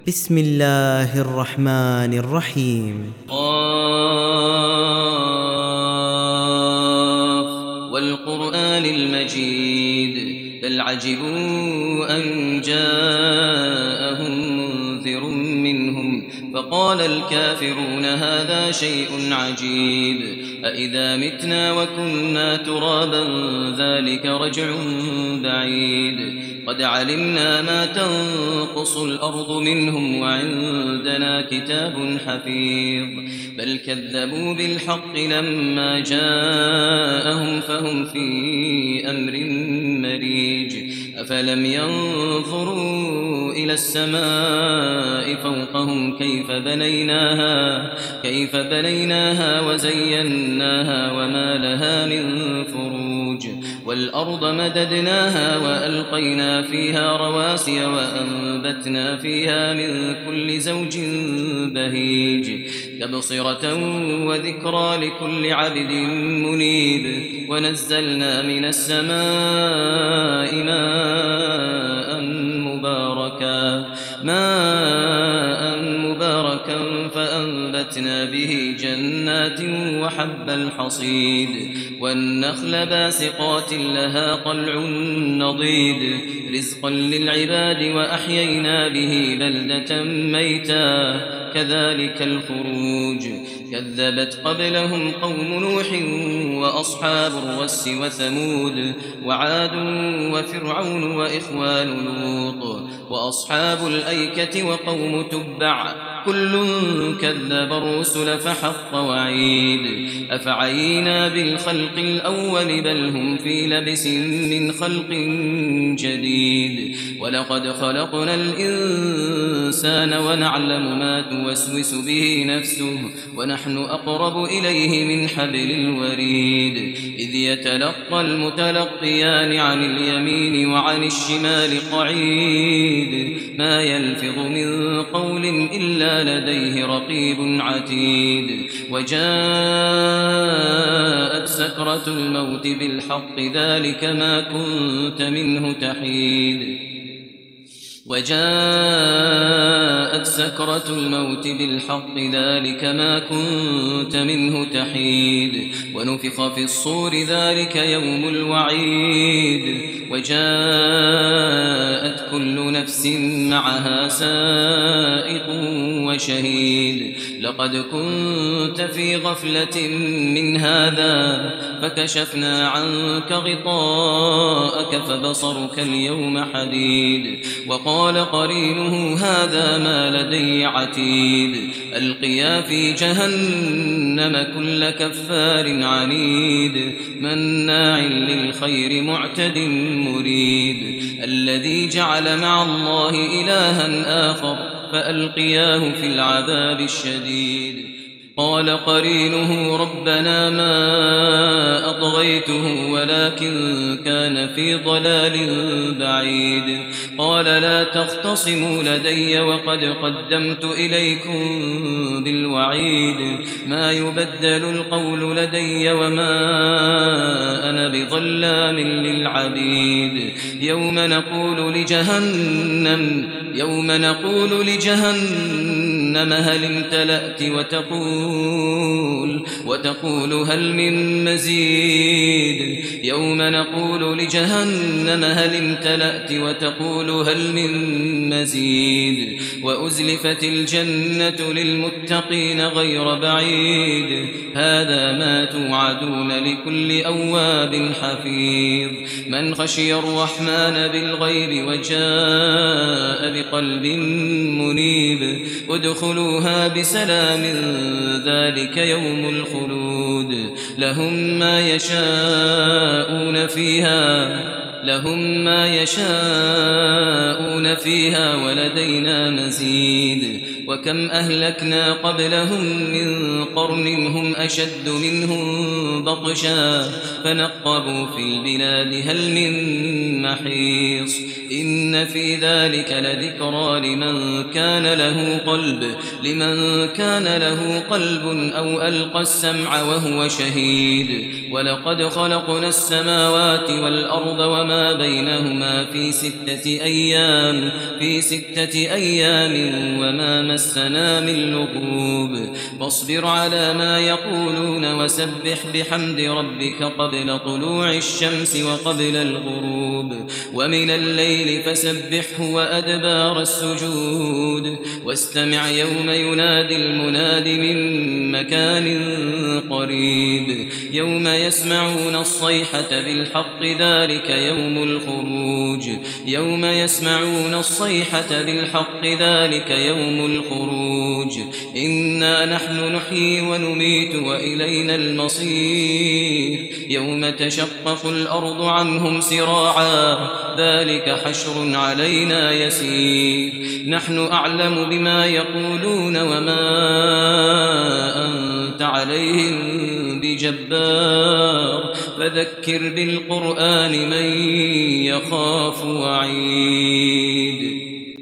بسم الله الرحمن الرحيم. قاف والقرآن المجيد بل عجبوا أن جاءهم منذر منهم فقال الكافرون هذا شيء عجيب أإذا متنا وكنا ترابا ذلك رجع بعيد قد علمنا ما تنقص الأرض منهم وعندنا كتاب حفيظ بل كذبوا بالحق لما جاءهم فهم في أمر مريج أفلم ينظروا إلى السماء فوقهم كيف بنيناها وزيناها وما لها من فروج والأرض مددناها وألقينا فيها رواسي وأنبتنا فيها من كل زوج بهيج تبصرة وذكرى لكل عبد منيب ونزلنا من السماء ماء مباركا فأنبتنا به جنات وحب الحصيد والنخل باسقات لها طلع نضيد رزقا للعباد وأحيينا به بلدة ميتا كذلك الخروج كذبت قبلهم قوم نوح وأصحاب الرس وثمود وعاد وفرعون وإخوان لوط وأصحاب الأيكة وقوم تبع كل كذب الرسل فحق وعيد أفعينا بالخلق الأول بل هم في لبس من خلق جديد ولقد خلقنا الإنسان ونعلم ما توسوس به نفسه ونحن أقرب إليه من حبل الوريد إذ يتلقى المتلقيان عن اليمين وعن الشمال قعيد ما يلفظ من قول إلا لديه رقيب عتيد وجاءت سكرة الموت بالحق ذلك ما كنت منه تحيد وجاءت سكرة الموت بالحق ذلك ما كنت منه تحيد ونفخ في الصور ذلك يوم الوعيد وجاءت كل نفس معها سائق وشهيد لقد كنت في غفلة من هذا فكشفنا عنك غطاءك فبصرك اليوم حديد وقال قرينه هذا ما لدي عتيد ألقيا في جهنم كل كفار عنيد مناع للخير معتد مريد الذي جعل مع الله إلها آخر فألقياه في العذاب الشديد قال قرينه ربنا ما أطغيته ولكن كان في ضلال بعيد قال لا تختصموا لدي وقد قدمت إليكم بالوعيد ما يبدل القول لدي وما أنا بظلام للعبيد يوم نقول لجهنم هل امتلأت وتقول هل من مزيد يوم نقول لجهنم هل امتلأت وتقول هل من مزيد وأزلفت الجنة للمتقين غير بعيد هذا ما توعدون لكل أواب حفيظ من خشي الرحمن بالغيب وجاء بقلب منيب ادخلوها بسلام ذلك يوم الخلود لهم ما يشاءون فيها ولدينا مزيد وكم أهلكنا قبلهم من قرن هم أشد منهم بطشا فنقبوا في البلاد هل من محيص إن في ذلك لذكرى لمن كان له قلب أو ألقى السمع وهو شهيد ولقد خلقنا السماوات والأرض وما بينهما في ستة أيام وما مسنا من لغوب فاصبر على ما يقولون وسبح بحمد ربك قبل طلوع الشمس وقبل الغروب ومن الليل فسبحه وأدبار السجود واستمع يوم ينادي المناد من مكان قريب يوم يسمعون الصيحة بالحق ذلك يوم الخروج إنا نحن نحيي ونميت وإلينا المصير يوم تشقق الأرض عنهم سراعا ذلك حشر علينا يسير نحن أعلم بما يقولون وما أنت عليهم بجبار فذكر بالقرآن من يخاف وعيد